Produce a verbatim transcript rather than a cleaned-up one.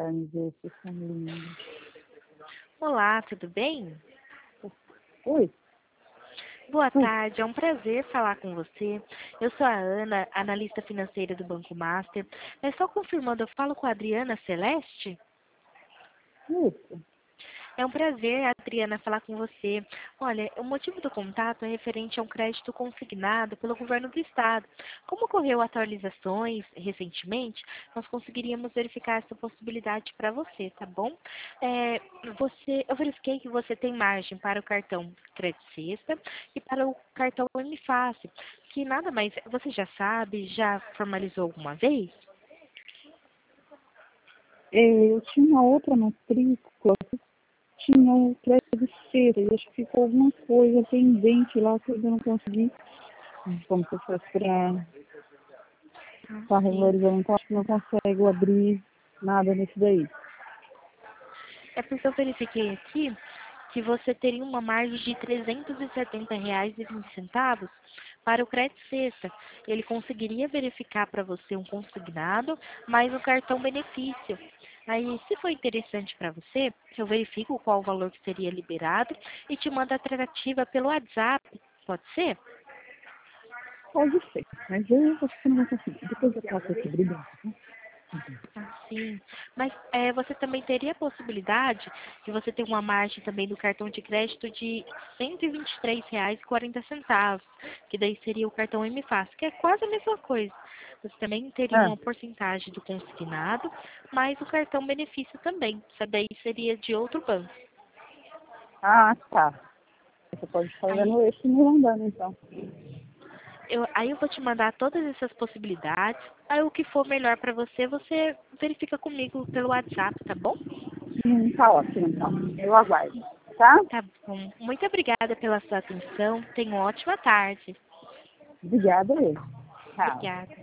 tarde, vocês são lindos. Olá, tudo bem? Oi? Boa Oi. tarde, é um prazer falar com você. Eu sou a Ana, analista financeira do Banco Master. Mas só confirmando, eu falo com a Adriana Celeste? Isso. É um prazer, Adriana, falar com você. Olha, o motivo do contato é referente a um crédito consignado pelo governo do estado. Como ocorreu atualizações recentemente, nós conseguiríamos verificar essa possibilidade para você, tá bom? É, você, eu verifiquei que você tem margem para o cartão Crédito Sexta e para o cartão M Fácil, que nada mais, você já sabe, já formalizou alguma vez? É, eu tinha uma outra matrícula, tinha o crédito cedo, e acho que ficou alguma coisa pendente lá que eu ainda não consegui. Como se eu fosse para Ah, estar sim. regularizando, então acho que não consigo abrir nada nesse daí. É porque eu verifiquei aqui que você teria uma margem de trezentos e setenta reais e vinte centavos para o crédito sexta. Ele conseguiria verificar para você um consignado, mais o cartão benefício. Aí, se for interessante para você, eu verifico qual o valor que seria liberado e te mando a tratativa pelo WhatsApp. Pode ser? Pode ser, mas eu acho que eu não vou conseguir. Depois eu passo aqui, obrigada. Ah, sim. Mas é, você também teria a possibilidade de você ter uma margem também do cartão de crédito de cento e vinte e três reais e quarenta centavos, que daí seria o cartão M Fácil, que é quase a mesma coisa. Você também teria Ah, uma porcentagem do consignado, mais o cartão benefício também. Isso daí seria de outro banco. ah, tá. Você pode estar Aí vendo esse me mandando, então. eu, aí eu vou te mandar todas essas possibilidades. Aí o que for melhor para você, você verifica comigo pelo WhatsApp, tá bom? Hum, tá ótimo, então. Eu aguardo, tá? Tá bom. Muito obrigada pela sua atenção. Tenha uma ótima tarde. Obrigada mesmo. Tchau. Obrigada.